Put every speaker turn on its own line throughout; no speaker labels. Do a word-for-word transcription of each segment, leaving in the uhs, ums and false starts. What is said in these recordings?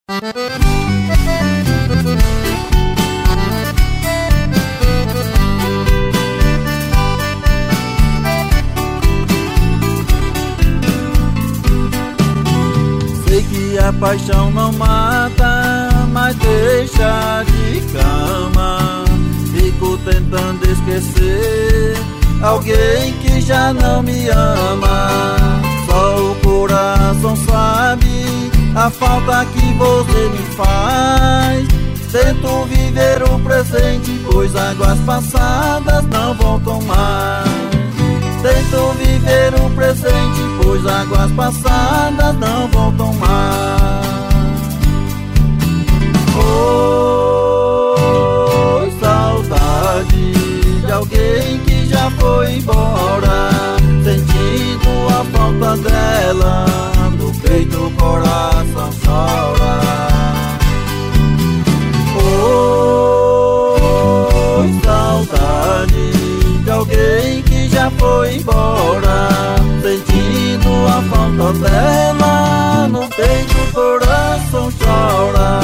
Sei que a paixão não mata, mas deixa de cama. Fico tentando esquecer alguém que já não me ama. Só o coração sabe a falta que você me faz. Tento viver o presente, pois águas passadas não voltam mais. Tento viver o presente, pois águas passadas não voltam mais. Oi, saudade de alguém que já foi embora, sentindo a falta dela, no peito o coração chora. Oi, saudade de alguém que já foi embora, sentindo a falta dela, no peito o coração chora.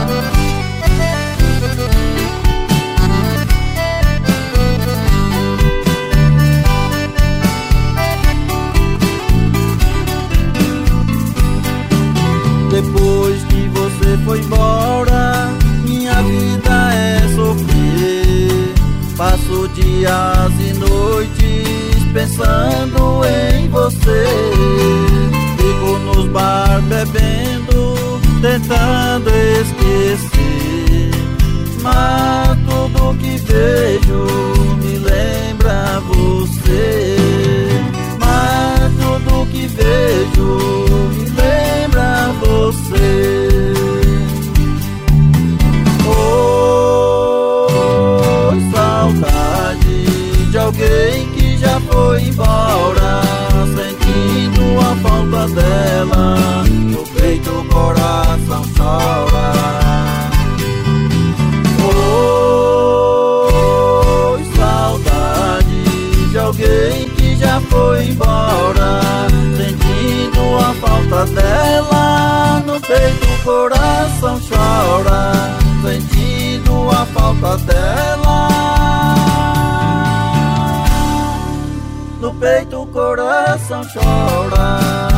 Depois que você foi embora, minha vida é sofrer. Passo dias e noites pensando em você. Fico nos bar bebendo, tentando esquecer, mas tudo que vejo me lembra você. Mas tudo que vejo me lembra você. Oi, saudade de alguém que já foi embora, sentindo a falta dela, no peito o coração chora. Oi, saudade de alguém que já foi embora, sentindo a falta dela, no peito o coração chora. Sentindo a falta dela, no peito o coração chora.